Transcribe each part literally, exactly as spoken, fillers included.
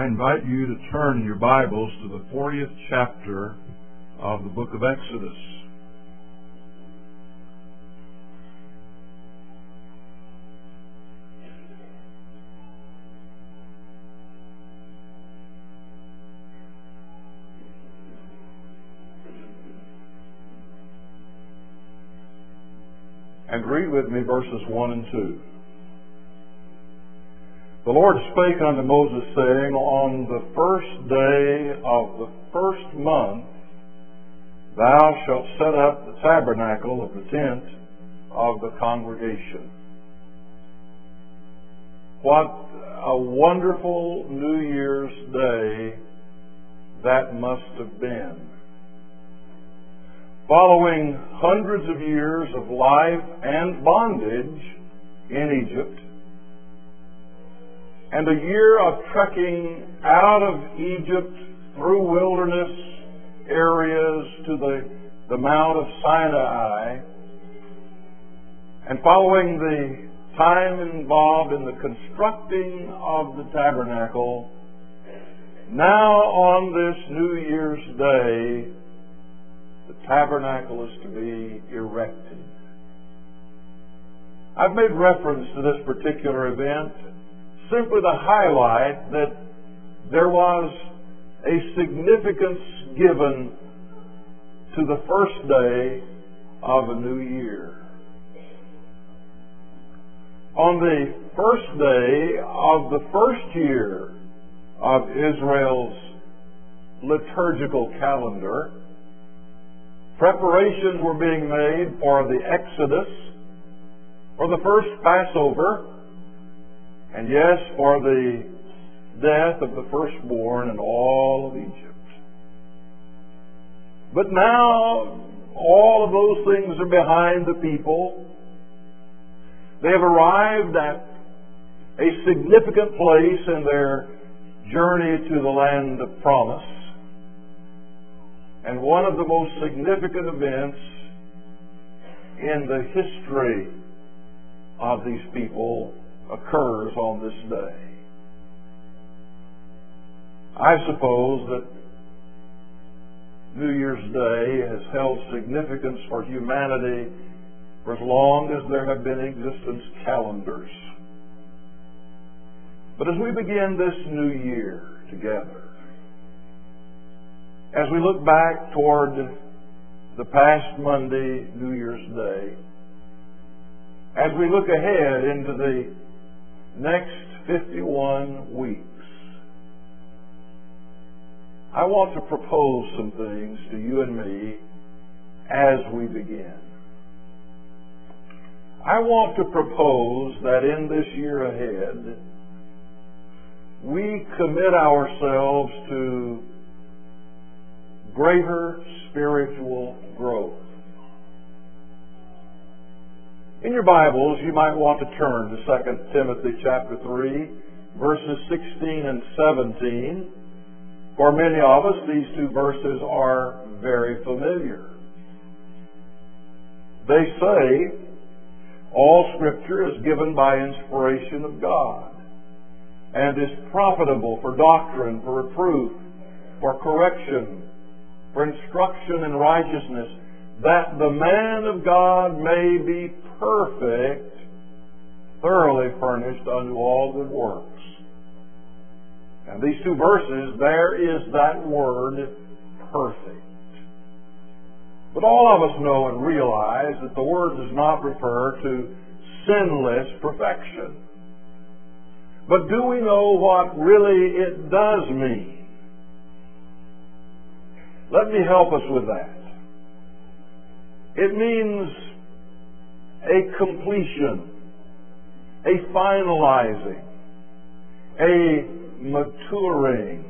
I invite you to turn in your Bibles to the fortieth chapter of the book of Exodus. And read with me verses one and two. The Lord spake unto Moses, saying, On the first day of the first month thou shalt set up the tabernacle of the tent of the congregation. What a wonderful New Year's Day that must have been. Following hundreds of years of life and bondage in Egypt, and a year of trekking out of Egypt through wilderness areas to the, the Mount of Sinai, and following the time involved in the constructing of the tabernacle, now on this New Year's Day, the tabernacle is to be erected. I've made reference to this particular event simply to highlight that there was a significance given to the first day of a new year. On the first day of the first year of Israel's liturgical calendar, preparations were being made for the Exodus, for the first Passover, and yes, for the death of the firstborn in all of Egypt. But now, all of those things are behind the people. They have arrived at a significant place in their journey to the land of promise. And one of the most significant events in the history of these people occurs on this day. I suppose that New Year's Day has held significance for humanity for as long as there have been existence calendars. But as we begin this new year together, as we look back toward the past Monday, New Year's Day, as we look ahead into the next fifty-one weeks, I want to propose some things to you and me as we begin. I want to propose that in this year ahead, we commit ourselves to greater spiritual growth. In your Bibles, you might want to turn to Second Timothy chapter three, verses sixteen and seventeen. For many of us, these two verses are very familiar. They say, all Scripture is given by inspiration of God, and is profitable for doctrine, for reproof, for correction, for instruction in righteousness, that the man of God may be perfect, thoroughly furnished unto all good works. And these two verses, there is that word, perfect. But all of us know and realize that the word does not refer to sinless perfection. But do we know what really it does mean? Let me help us with that. It means a completion, a finalizing, a maturing.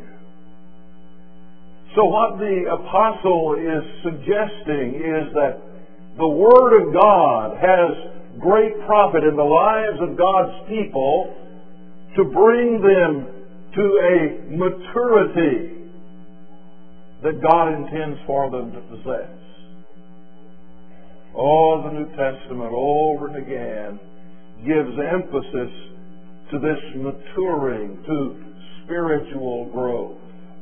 So what the apostle is suggesting is that the Word of God has great profit in the lives of God's people to bring them to a maturity that God intends for them to possess. Oh, the New Testament over and again gives emphasis to this maturing, to spiritual growth.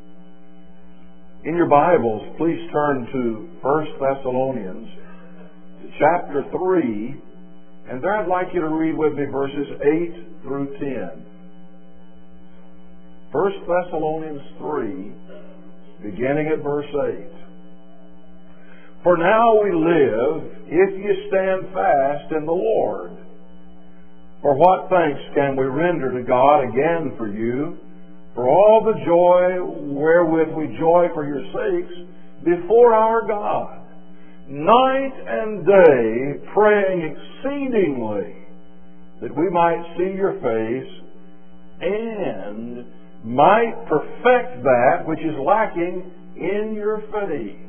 In your Bibles, please turn to First Thessalonians chapter three, and there I'd like you to read with me verses eight through ten. First Thessalonians three, beginning at verse eight. For now we live, if you stand fast in the Lord. For what thanks can we render to God again for you, for all the joy wherewith we joy for your sakes before our God, night and day praying exceedingly that we might see your face and might perfect that which is lacking in your faith.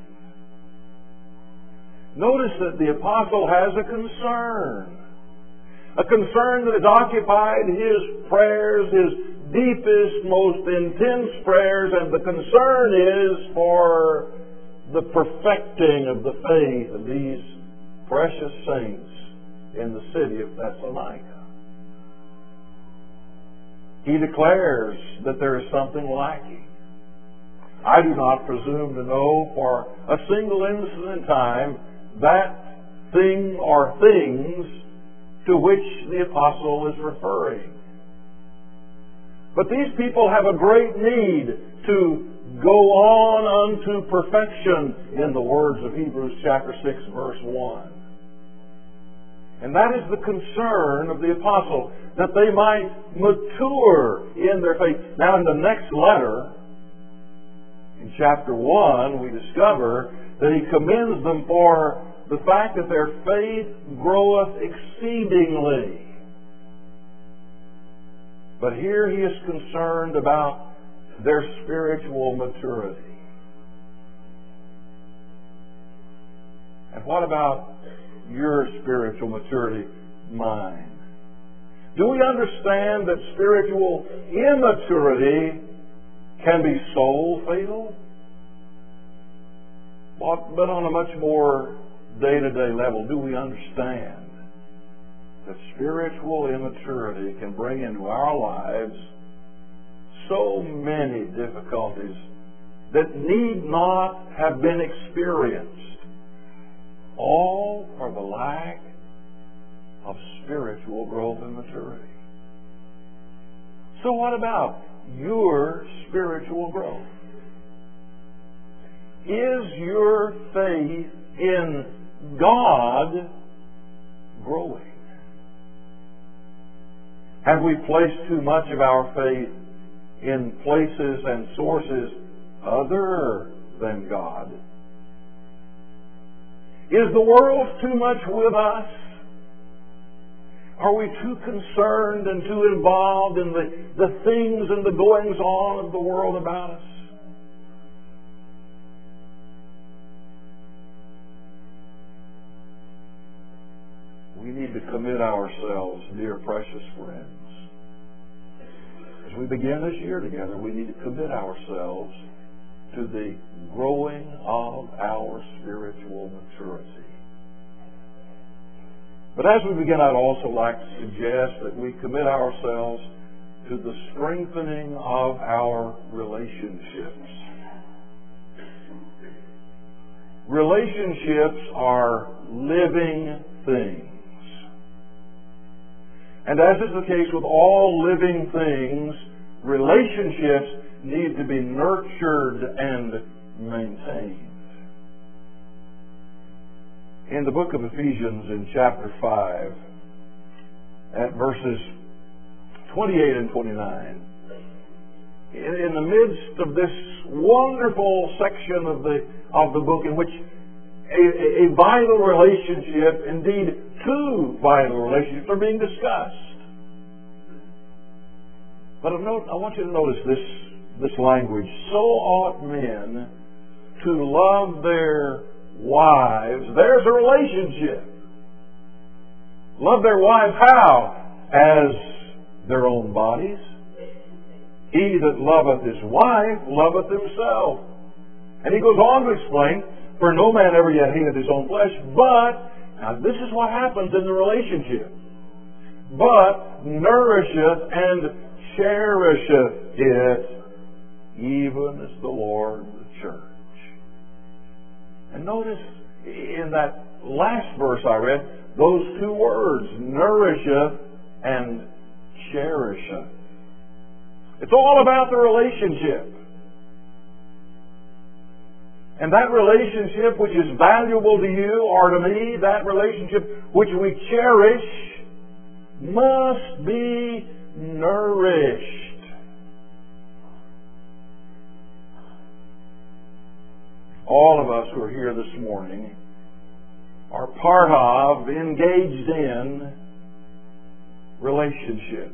Notice that the apostle has a concern. A concern that has occupied his prayers, his deepest, most intense prayers, and the concern is for the perfecting of the faith of these precious saints in the city of Thessalonica. He declares that there is something lacking. I do not presume to know for a single instant in time that thing or things to which the apostle is referring. But these people have a great need to go on unto perfection, in the words of Hebrews chapter six, verse one. And that is the concern of the apostle, that they might mature in their faith. Now in the next letter, in chapter one, we discover that he commends them for the fact that their faith groweth exceedingly. But here he is concerned about their spiritual maturity. And what about your spiritual maturity, mine? Do we understand that spiritual immaturity can be soul fatal? But on a much more day-to-day level, do we understand that spiritual immaturity can bring into our lives so many difficulties that need not have been experienced, all for the lack of spiritual growth and maturity? So what about your spiritual growth? Is your faith in God growing? Have we placed too much of our faith in places and sources other than God? Is the world too much with us? Are we too concerned and too involved in the, the things and the goings on of the world about us? We need to commit ourselves, dear precious friends. As we begin this year together, we need to commit ourselves to the growing of our spiritual maturity. But as we begin, I'd also like to suggest that we commit ourselves to the strengthening of our relationships. Relationships are living things. And as is the case with all living things, relationships need to be nurtured and maintained. In the book of Ephesians, in chapter five, at verses twenty-eight and twenty-nine, in, in the midst of this wonderful section of the of the book in which a, a vital relationship, indeed two vital relationships, are being discussed. But I want you to notice this, this language. So ought men to love their wives. There's a relationship. Love their wives how? As their own bodies. He that loveth his wife loveth himself. And he goes on to explain, for no man ever yet hated his own flesh, but, now this is what happens in the relationship, but nourisheth and cherisheth it even as the Lord the church. And notice in that last verse I read, those two words, nourisheth and cherisheth. It's all about the relationship. And that relationship which is valuable to you or to me, that relationship which we cherish, must be nourished. All of us who are here this morning are part of, engaged in relationships.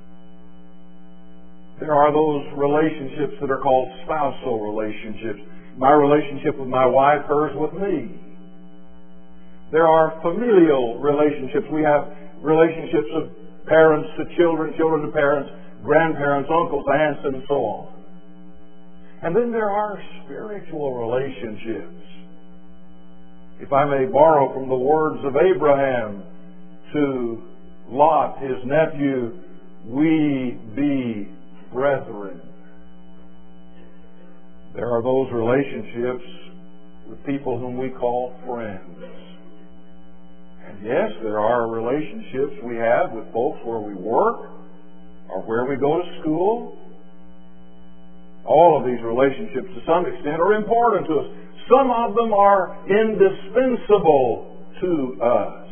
There are those relationships that are called spousal relationships. My relationship with my wife, hers with me. There are familial relationships. We have relationships of parents to children, children to parents, grandparents, uncles, aunts, and so on. And then there are spiritual relationships. If I may borrow from the words of Abraham to Lot, his nephew, we be brethren. There are those relationships with people whom we call friends. And yes, there are relationships we have with folks where we work or where we go to school. All of these relationships, to some extent, are important to us. Some of them are indispensable to us.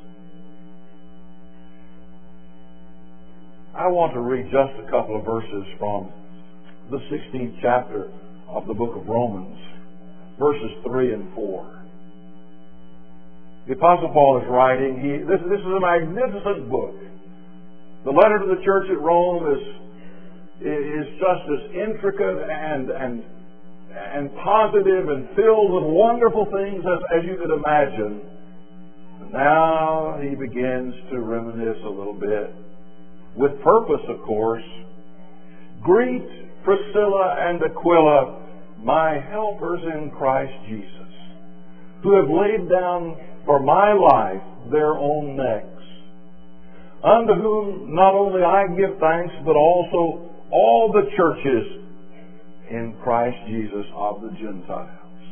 I want to read just a couple of verses from the sixteenth chapter of the book of Romans, verses three and four. The Apostle Paul is writing, he, this, this is a magnificent book. The letter to the church at Rome is is just as intricate and and and positive and filled with wonderful things as, as you could imagine. And now he begins to reminisce a little bit, with purpose, of course. Greet Priscilla and Aquila, my helpers in Christ Jesus, who have laid down for my life their own necks, unto whom not only I give thanks, but also all the churches in Christ Jesus of the Gentiles.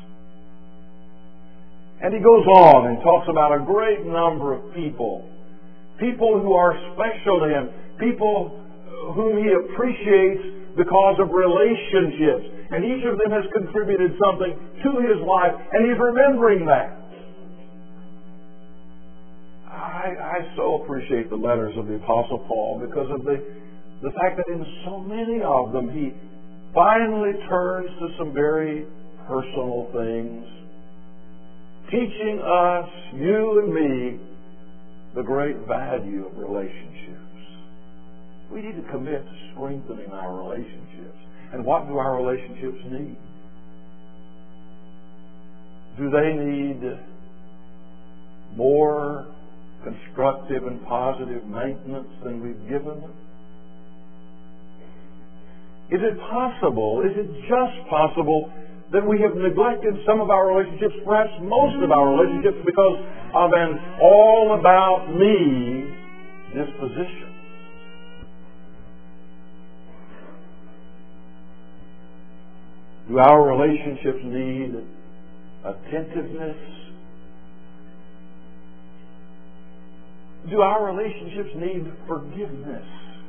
And he goes on and talks about a great number of people. People who are special to him. People whom he appreciates because of relationships. And each of them has contributed something to his life, and he's remembering that. I, I so appreciate the letters of the Apostle Paul because of the The fact that in so many of them he finally turns to some very personal things, teaching us, you and me, the great value of relationships. We need to commit to strengthening our relationships. And what do our relationships need? Do they need more constructive and positive maintenance than we've given them? Is it possible, is it just possible that we have neglected some of our relationships, perhaps most of our relationships, because of an all-about-me disposition? Do our relationships need attentiveness? Do our relationships need forgiveness?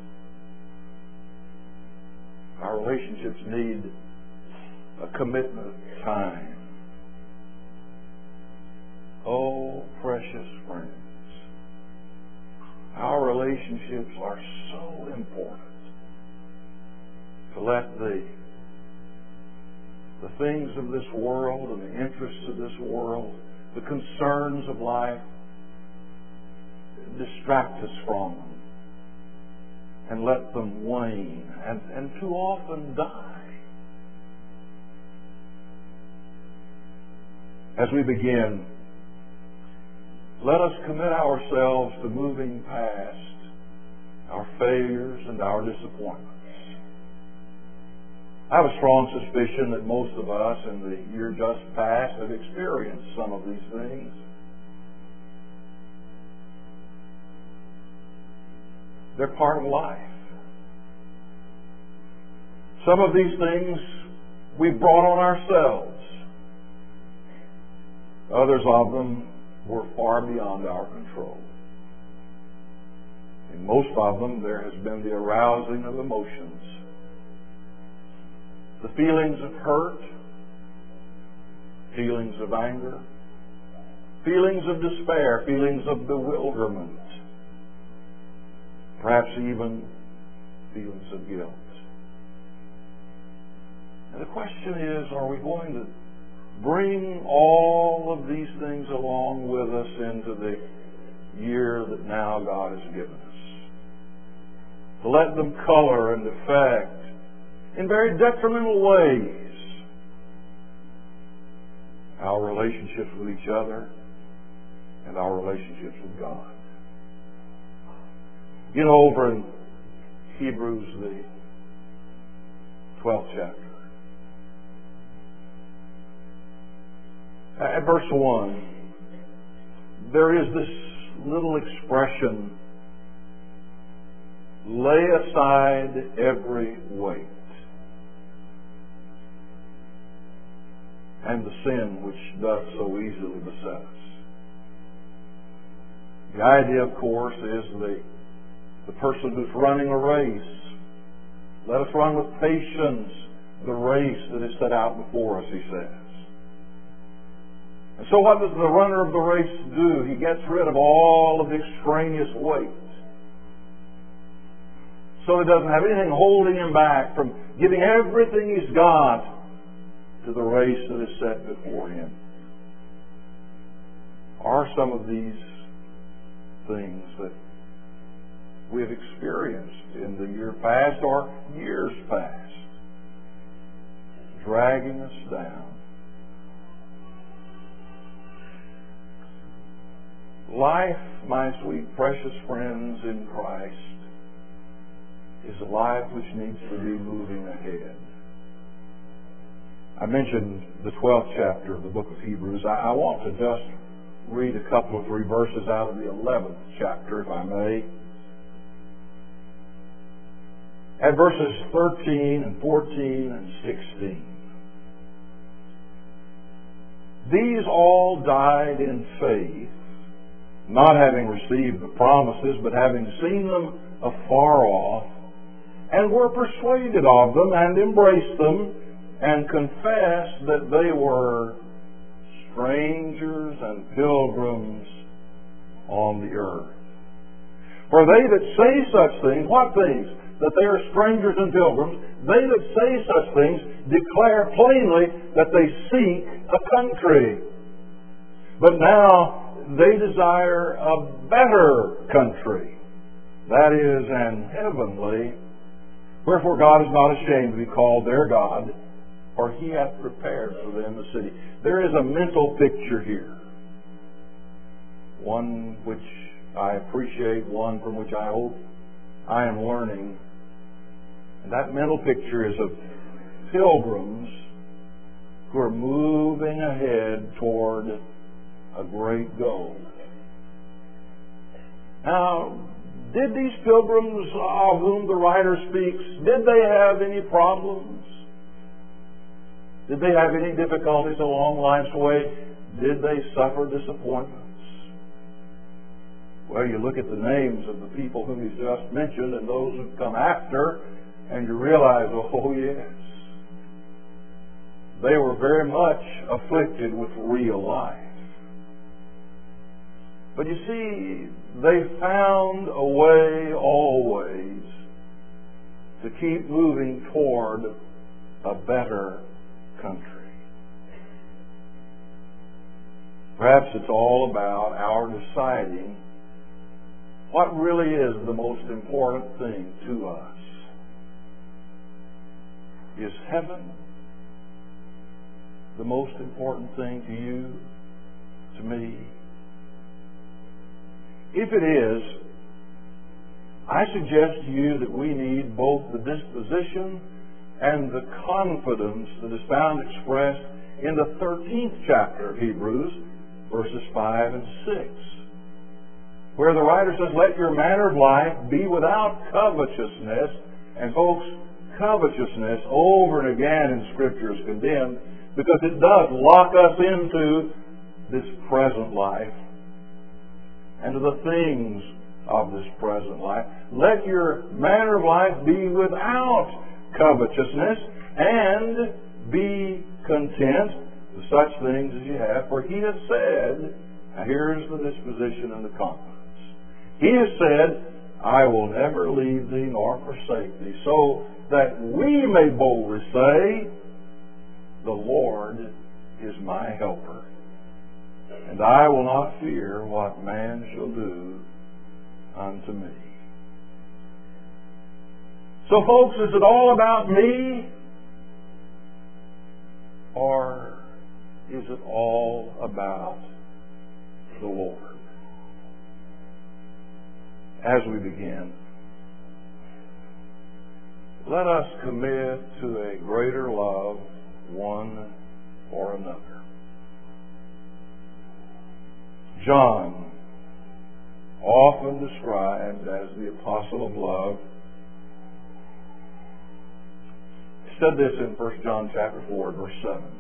Our relationships need a commitment of time. Oh, precious friends, our relationships are so important to let the the things of this world and the interests of this world, the concerns of life, distract us from them and let them wane and, and too often die. As we begin, let us commit ourselves to moving past our failures and our disappointments. I have a strong suspicion that most of us in the year just past have experienced some of these things. They're part of life. Some of these things we've brought on ourselves. Others of them were far beyond our control. In most of them, there has been the arousing of emotions, the feelings of hurt, feelings of anger, feelings of despair, feelings of bewilderment, perhaps even feelings of guilt. And the question is, are we going to bring all of these things along with us into the year that now God has given us? To let them color and affect in very detrimental ways our relationships with each other and our relationships with God. You know, over in Hebrews, the twelfth chapter, at verse one, there is this little expression, lay aside every weight and the sin which doth so easily beset us. The idea, of course, is the, the person who's running a race. Let us run with patience the race that is set out before us, he says. And so what does the runner of the race do? He gets rid of all of the extraneous weight, so he doesn't have anything holding him back from giving everything he's got to the race that is set before him. Are some of these things that we have experienced in the year past or years past dragging us down? Life, my sweet, precious friends in Christ, is a life which needs to be moving ahead. I mentioned the twelfth chapter of the book of Hebrews. I, I want to just read a couple of three verses out of the eleventh chapter, if I may. At verses thirteen and fourteen and sixteen. These all died in faith, not having received the promises, but having seen them afar off, and were persuaded of them, and embraced them, and confessed that they were strangers and pilgrims on the earth. For they that say such things, what things? That they are strangers and pilgrims, they that say such things declare plainly that they seek a country. But now they desire a better country, that is, an heavenly. Wherefore God is not ashamed to be called their God, for he hath prepared for them a city. There is a mental picture here, one which I appreciate, one from which I hope I am learning. And that mental picture is of pilgrims who are moving ahead toward a great goal. Now, did these pilgrims of whom the writer speaks, did they have any problems? Did they have any difficulties along life's way? Did they suffer disappointments? Well, you look at the names of the people whom he's just mentioned and those who come after, and you realize, oh yes, they were very much afflicted with real life. But you see, they found a way always to keep moving toward a better country. Perhaps it's all about our deciding what really is the most important thing to us. Is heaven the most important thing to you, to me? If it is, I suggest to you that we need both the disposition and the confidence that is found expressed in the thirteenth chapter of Hebrews, verses five and six, where the writer says, let your manner of life be without covetousness. And folks, covetousness over and again in Scripture is condemned because it does lock us into this present life and to the things of this present life. Let your manner of life be without covetousness, and be content with such things as you have. For He has said, now here's the disposition and the confidence. He has said, I will never leave thee nor forsake thee, so that we may boldly say, the Lord is my helper, and I will not fear what man shall do unto me. So folks, is it all about me? Or is it all about the Lord? As we begin, let us commit to a greater love one for another. John, often described as the apostle of love, said this in First John chapter four, verse seven.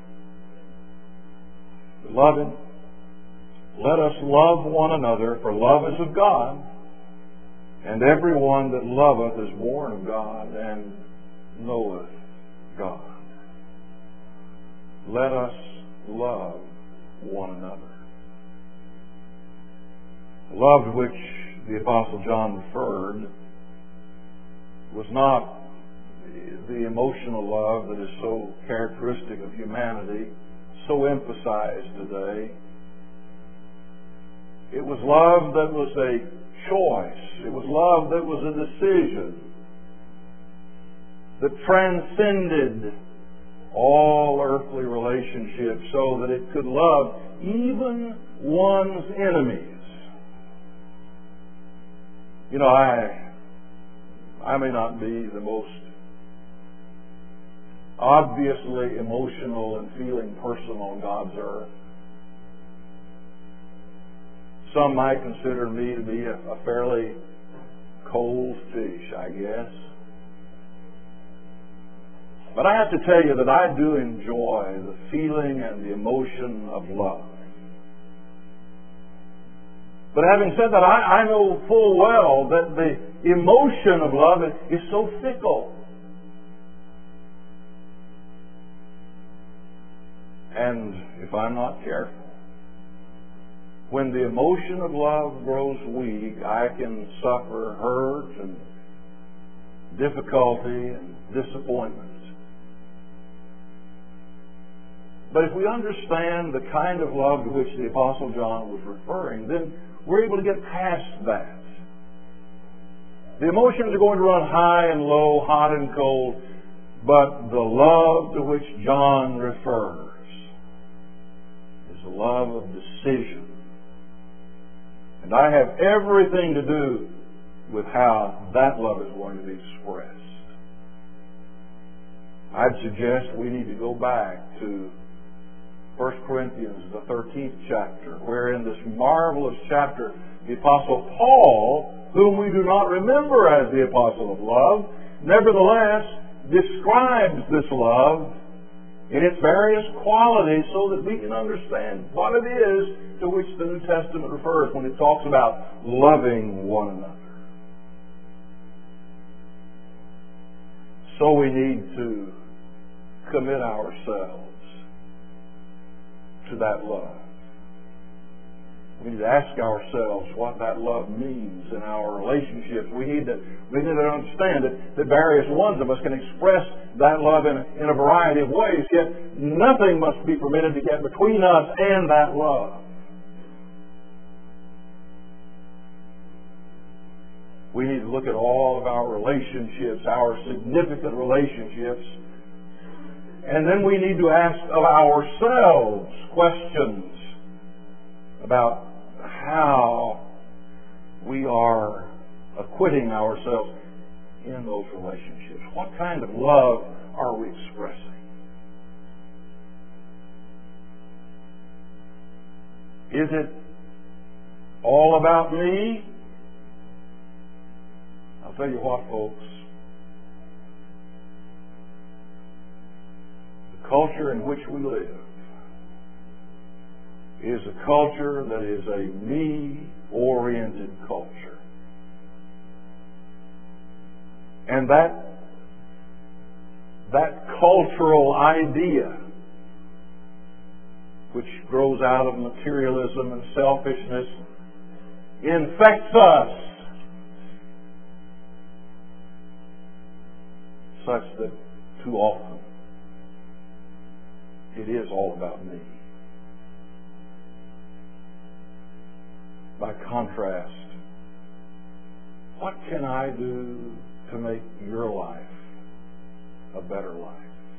Beloved, let us love one another, for love is of God, and every one that loveth is born of God and knoweth God. Let us love one another. The love to which the Apostle John referred was not the emotional love that is so characteristic of humanity, so emphasized today. It was love that was a choice. It was love that was a decision that transcended all earthly relationships so that it could love even one's enemies. You know, I I may not be the most obviously emotional and feeling person on God's earth. Some might consider me to be a, a fairly cold fish, I guess. But I have to tell you that I do enjoy the feeling and the emotion of love. But having said that, I, I know full well that the emotion of love is, is so fickle. And if I'm not careful, when the emotion of love grows weak, I can suffer hurt and difficulty and disappointment. But if we understand the kind of love to which the Apostle John was referring, then we're able to get past that. The emotions are going to run high and low, hot and cold, but the love to which John refers is the love of decision. And I have everything to do with how that love is going to be expressed. I'd suggest we need to go back to First Corinthians, the thirteenth chapter, where in this marvelous chapter, the Apostle Paul, whom we do not remember as the Apostle of love, nevertheless describes this love in its various qualities so that we can understand what it is to which the New Testament refers when it talks about loving one another. So we need to commit ourselves to that love. We need to ask ourselves what that love means in our relationships. We need to, we need to understand that, that various ones of us can express that love in, in a variety of ways, yet nothing must be permitted to get between us and that love. We need to look at all of our relationships, our significant relationships, and then we need to ask of ourselves questions about how we are acquitting ourselves in those relationships. What kind of love are we expressing? Is it all about me? I'll tell you what, folks. culture in which we live is a culture that is a me-oriented culture. And that that cultural idea, which grows out of materialism and selfishness, infects us such that too often it is all about me. By contrast, what can I do to make your life a better life?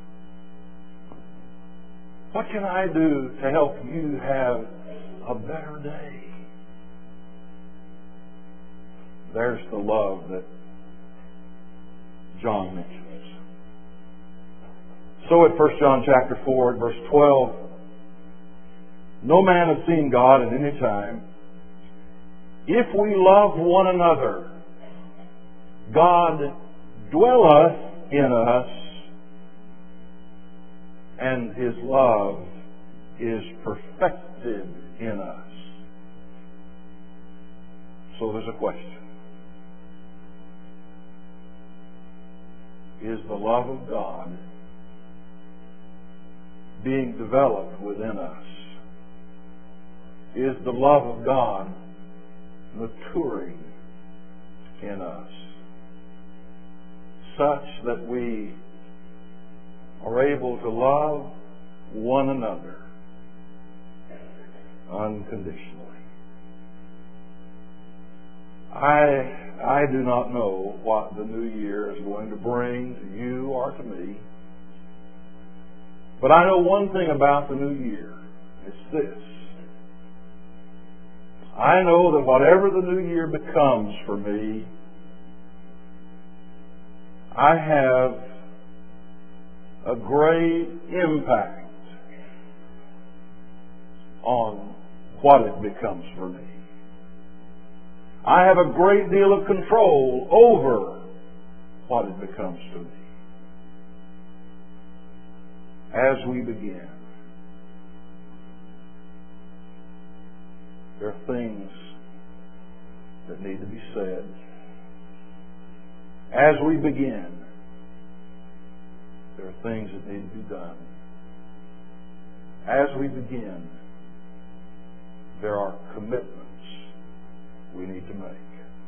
What can I do to help you have a better day? There's the love that John mentions. So at First John chapter four, verse twelve, no man has seen God at any time. If we love one another, God dwelleth in us, and His love is perfected in us. So there's a question. Is the love of God being developed within us? Is the love of God maturing in us such that we are able to love one another unconditionally? I I do not know what the new year is going to bring to you or to me, but I know one thing about the new year. It's this. I know that whatever the new year becomes for me, I have a great impact on what it becomes for me. I have a great deal of control over what it becomes to me. As we begin, there are things that need to be said. As we begin, there are things that need to be done. As we begin, there are commitments we need to make.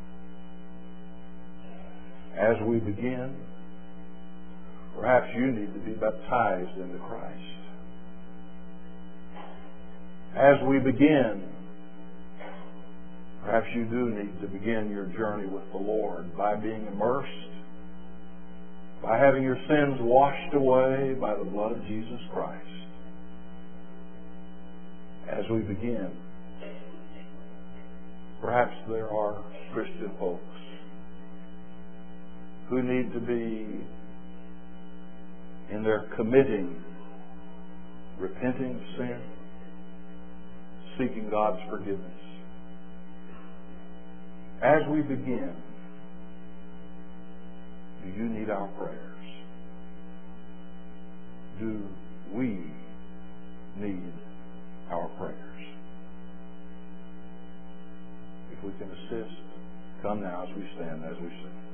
As we begin, perhaps you need to be baptized into Christ. As we begin, perhaps you do need to begin your journey with the Lord by being immersed, by having your sins washed away by the blood of Jesus Christ. As we begin, perhaps there are Christian folks who need to be in their committing, repenting of sin, seeking God's forgiveness. As we begin, do you need our prayers? Do we need our prayers? If we can assist, come now as we stand, as we sing.